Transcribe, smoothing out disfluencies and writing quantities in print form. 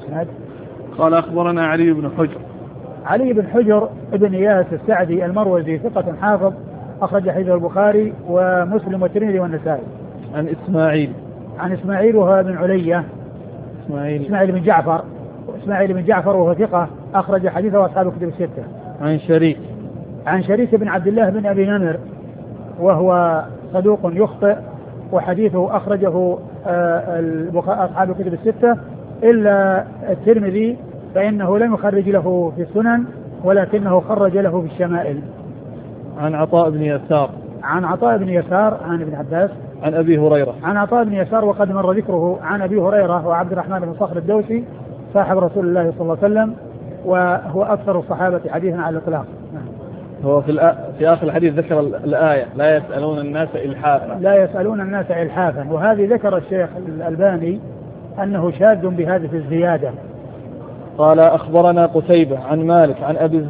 الإسناد. قال أخبرنا علي بن حجر. علي بن حجر ابن إياس السعدي المروزي ثقة حافظ أخرج حديثه البخاري ومسلم والترمذي والنسائي. عن إسماعيل وهو ابن علية. إسماعيل بن جعفر وهو ثقة أخرج حديثه أصحاب الكتب الستة. عن شريك بن عبد الله بن أبي نمر وهو صدوق يخطئ وحديثه أخرجه أصحاب الكتب الستة إلا الترمذي فإنه لم يخرج له في السنن ولكنه خرج له في الشمائل. عن عطاء بن يسار عن ابن عباس عن أبي هريرة. عن عطاء بن يسار وقد مر ذكره عن أبي هريرة وعبد الرحمن بن صخر الدوسي صاحب رسول الله صلى الله عليه وسلم وهو أكثر الصحابة حديثا على الإطلاق. هو في آخر الحديث ذكر الآية لا يسألون الناس إلحافا. وهذه ذكر الشيخ الألباني أنه شاذ بهذه الزيادة. قال أخبرنا قتيبة عن مالك عن أبي